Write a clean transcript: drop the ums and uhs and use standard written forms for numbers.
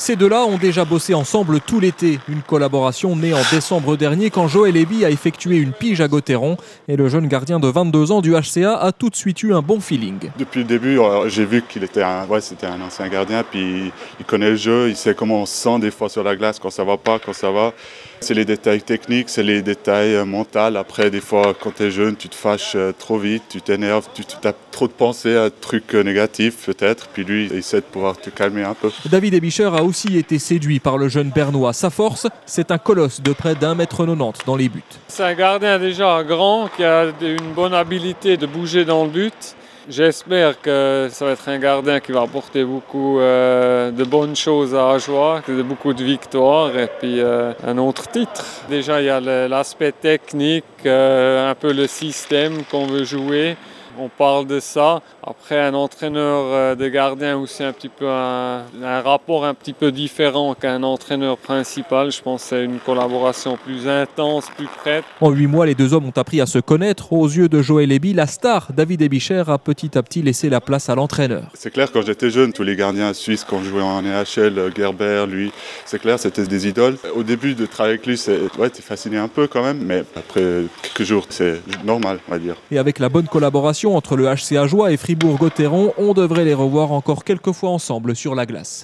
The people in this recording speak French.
Ces deux-là ont déjà bossé ensemble tout l'été. Une collaboration née en décembre dernier quand Joël Eby a effectué une pige à Gauthieron. Et le jeune gardien de 22 ans du HCA a tout de suite eu un bon feeling. Depuis le début, j'ai vu qu'il était c'était un ancien gardien, puis il connaît le jeu, il sait comment on se sent des fois sur la glace, quand ça va pas, quand ça va. C'est les détails techniques, c'est les détails mentaux. Après, des fois, quand tu es jeune, tu te fâches trop vite, tu t'énerves, tu as trop de pensées à des trucs négatifs peut-être. Puis lui, il essaie de pouvoir te calmer un peu. David Ebischer a aussi été séduit par le jeune Bernois. Sa force, c'est un colosse de près d'1,90 m dans les buts. C'est un gardien déjà grand qui a une bonne habilité de bouger dans le but. J'espère que ça va être un gardien qui va apporter beaucoup de bonnes choses à Ajoie, beaucoup de victoires et puis un autre titre. Déjà, il y a l'aspect technique, un peu le système qu'on veut jouer. On parle de ça. Après, un entraîneur de gardien aussi un petit peu un rapport un petit peu différent qu'un entraîneur principal. Je pense que c'est une collaboration plus intense, plus prête. En 8 mois, les deux hommes ont appris à se connaître. Aux yeux de Joël Eby, la star David Ebischer a petit à petit laissé la place à l'entraîneur. C'est clair, quand j'étais jeune, tous les gardiens suisses, quand je jouais en EHL, Gerber, lui, c'est clair, c'était des idoles. Au début de travailler avec lui, t'es fasciné un peu quand même, mais après quelques jours, c'est normal, on va dire. Et avec la bonne collaboration entre le HC Ajoie et Fribourg-Gotteron, on devrait les revoir encore quelques fois ensemble sur la glace.